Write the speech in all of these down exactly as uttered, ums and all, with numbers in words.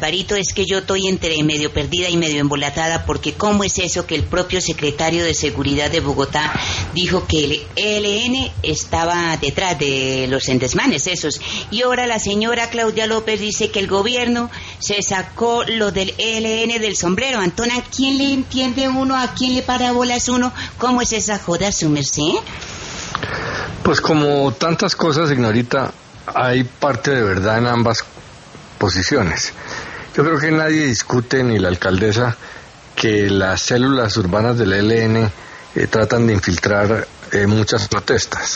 Gasparito, es que yo estoy entre medio perdida y medio embolatada, porque ¿cómo es eso que el propio secretario de Seguridad de Bogotá dijo que el E L N estaba detrás de los desmanes esos? Y ahora la señora Claudia López dice que el gobierno se sacó lo del E L N del sombrero. Antona, ¿a quién le entiende uno? ¿A quién le para bolas uno? ¿Cómo es esa joda, su merced? Pues como tantas cosas, Ignorita, hay parte de verdad en ambas posiciones. Yo creo que nadie discute, ni la alcaldesa, que las células urbanas del E L N eh, tratan de infiltrar eh, muchas protestas.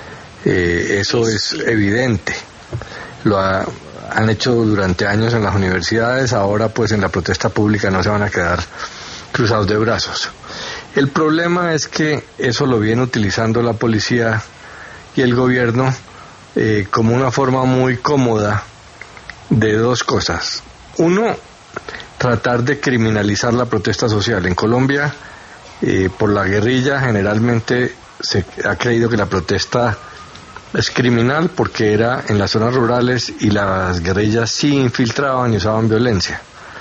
Eh, eso es evidente. Lo ha, han hecho durante años en las universidades, ahora pues en la protesta pública no se van a quedar cruzados de brazos. El problema es que eso lo viene utilizando la policía y el gobierno eh, como una forma muy cómoda de dos cosas. Uno, tratar de criminalizar la protesta social. En Colombia, eh, por la guerrilla, generalmente se ha creído que la protesta es criminal porque era en las zonas rurales y las guerrillas sí infiltraban y usaban violencia.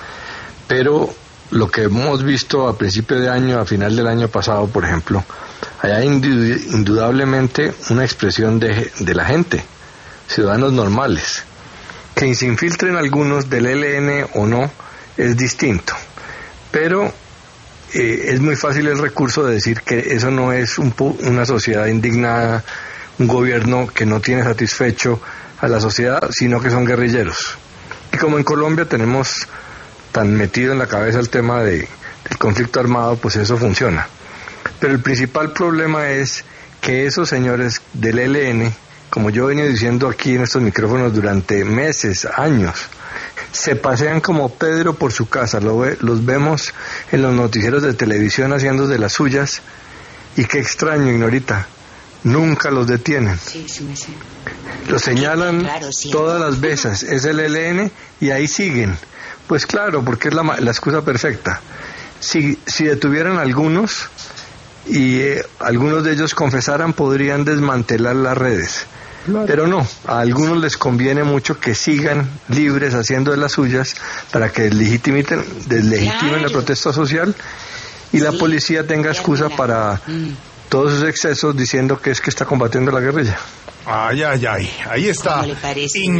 Pero lo que hemos visto a principio de año, a final del año pasado, por ejemplo, hay indudablemente una expresión de, de la gente, ciudadanos normales. Que se infiltren algunos del E L N o no es distinto, pero eh, es muy fácil el recurso de decir que eso no es un, una sociedad indignada, un gobierno que no tiene satisfecho a la sociedad, sino que son guerrilleros. Y como en Colombia tenemos tan metido en la cabeza el tema de, del conflicto armado, pues eso funciona. Pero el principal problema es que esos señores del E L N, como yo he venido diciendo aquí en estos micrófonos durante meses, años, se pasean como Pedro por su casa. Lo ve, los vemos en los noticieros de televisión haciendo de las suyas, y qué extraño, Ignorita, nunca los detienen. Sí, sí, sí. Los señalan claro, sí, todas las veces, es el E L N y ahí siguen. Pues claro, porque es la, la excusa perfecta. Si, si detuvieran algunos y eh, algunos de ellos confesaran, podrían desmantelar las redes. Claro. Pero no, a algunos les conviene mucho que sigan libres haciendo de las suyas para que deslegitimen, deslegitimen claro. la protesta social, y sí, la policía tenga excusa para mm. todos esos excesos diciendo que es que está combatiendo la guerrilla. Ay, ay, ay, ahí está.